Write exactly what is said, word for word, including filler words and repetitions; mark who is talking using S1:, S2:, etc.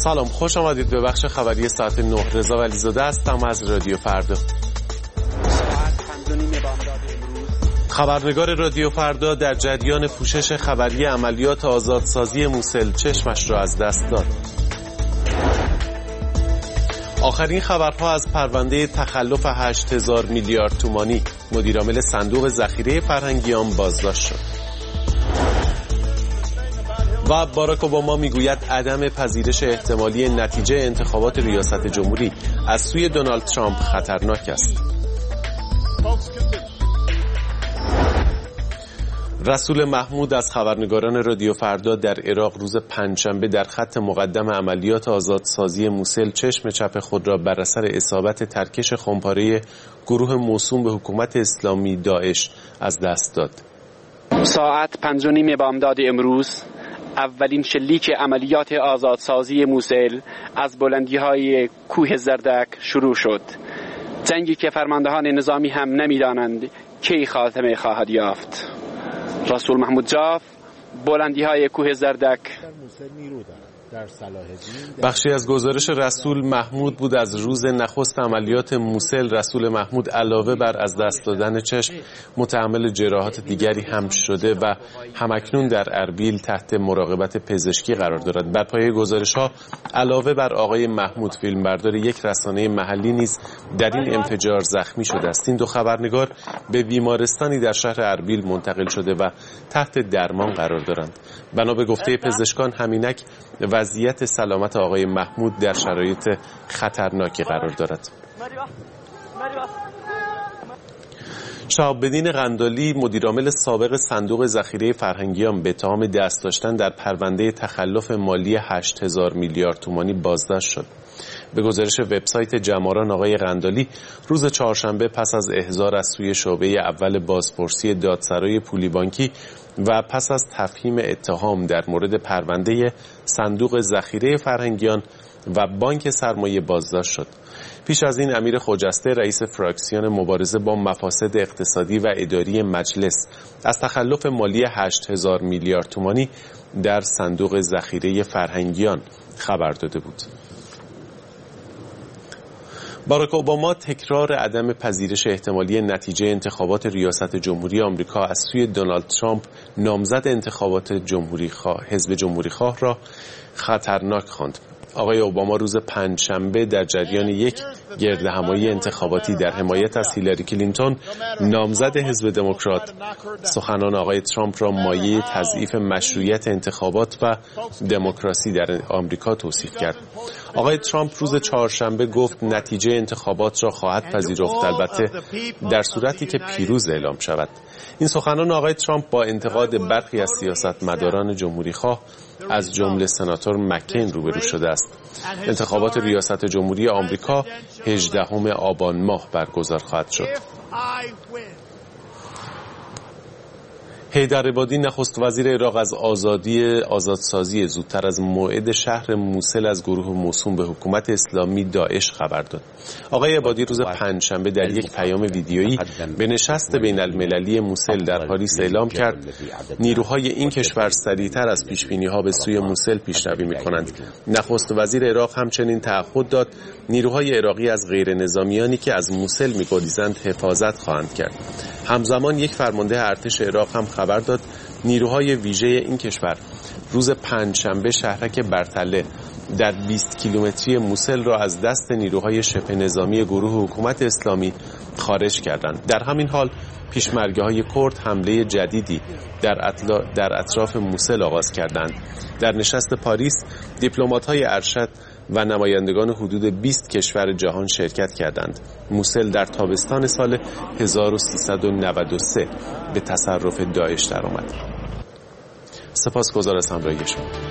S1: سلام، خوش آمدید به بخش خبری ساعت نه. رضا ولیزاده هستم از رادیو فردا. خبرنگار رادیو فردا در جریان پوشش خبری عملیات آزادسازی موسل چشمش را از دست داد. آخرین خبرها از پرونده تخلف هشت هزار میلیارد تومانی، مدیرعامل صندوق ذخیره فرهنگیان بازداشت شد. و باراک اوباما میگوید عدم پذیرش احتمالی نتیجه انتخابات ریاست جمهوری از سوی دونالد ترامپ خطرناک است. رسول محمود از خبرنگاران رادیو فردا در عراق روز پنجشنبه در خط مقدم عملیات آزادسازی موسل چشم چپ خود را بر اثر اصابت ترکش خمپاره گروه موسوم به حکومت اسلامی داعش از دست داد.
S2: ساعت پنج و نیم بامداد امروز اولین شلیک عملیات آزادسازی موسل از بلندی‌های کوه زردک شروع شد. جنگی که فرماندهان نظامی هم نمی‌دانند کی خاتمه خواهد یافت. رسول محمود جاف، بلندی‌های کوه زردک.
S1: بخشی از گزارش رسول محمود بود از روز نخست عملیات موسل. رسول محمود علاوه بر از دست دادن چشم متحمل جراحات دیگری هم شده و همکنون در اربیل تحت مراقبت پزشکی قرار دارد. بر پایه گزارش ها علاوه بر آقای محمود فیلمبردار یک رسانه محلی نیز در این انفجار زخمی شده است. این دو خبرنگار به بیمارستانی در شهر اربیل منتقل شده و تحت درمان قرار دارند. بنا به گفته پزشکان همینک وضعیت سلامت آقای محمود در شرایط خطرناکی قرار دارد. شهاب‌الدین قندالی، مدیرعامل سابق صندوق ذخیره فرهنگیان، به اتهام دست داشتن در پرونده تخلف مالی هشت هزار میلیارد تومانی بازداشت شد. به گزارش وبسایت جماران، آقای قندالی روز چهارشنبه پس از احضار از سوی شعبه اول بازپرسی دادسرای پولی بانکی و پس از تفهیم اتهام در مورد پرونده صندوق ذخیره فرهنگیان و بانک سرمایه بازداشت شد. پیش از این امیر خجسته، رئیس فراکسیون مبارزه با مفاسد اقتصادی و اداری مجلس، از تخلف مالی هشت هزار میلیارد تومانی در صندوق ذخیره فرهنگیان خبر داده بود. باراک اوباما تکرار عدم پذیرش احتمالی نتیجه انتخابات ریاست جمهوری آمریکا از سوی دونالد ترامپ، نامزد انتخابات جمهوری خواه حزب جمهوری خواه را خطرناک خواند. آقای اوباما روز پنجشنبه در جریان یک گردهمایی انتخاباتی در حمایت از هیلاری کلینتون، نامزد حزب دموکرات، سخنان آقای ترامپ را مایه تضعیف مشروعیت انتخابات و دموکراسی در آمریکا توصیف کرد. آقای ترامپ روز چهارشنبه گفت نتیجه انتخابات را خواهد پذیرفت، البته در صورتی که پیروز اعلام شود. این سخنان آقای ترامپ با انتقاد برخی از سیاستمداران جمهوری خواه از جمله سناتور مکین روبرو شده است. انتخابات ریاست جمهوری آمریکا هجدهم آبان ماه برگزار خواهد شد. حیدر عبادی، نخست وزیر عراق، از آزادی آزادسازی زودتر از موعد شهر موسل از گروه موسوم به حکومت اسلامی داعش خبر داد. آقای عبادی روز پنجشنبه در یک پیام ویدیویی به نشست بین المللی موسل در پاریس اعلام کرد نیروهای این کشور سریعتر از پیشبینی‌ها به سوی موسل پیشروی می‌کنند. نخست وزیر عراق همچنین تعهد داد نیروهای عراقی از غیر نظامیانی که از موسل می‌گریزند حفاظت خواهند کرد. همزمان یک فرمانده ارتش عراق هم خبر داد نیروهای ویژه این کشور روز پنجشنبه شهرک برتله در بیست کیلومتری موسل را از دست نیروهای شبه نظامی گروه حکومت اسلامی خارج کردند. در همین حال پیشمرگه‌های کرد حمله جدیدی در, اطلا... در اطراف موسل آغاز کردند. در نشست پاریس دیپلمات‌های ارشد و نمایندگان حدود بیست کشور جهان شرکت کردند. موسل در تابستان سال هزار و سیصد و نود و سه به تصرف داعش درآمد. سپاسگزار از همراهی شما.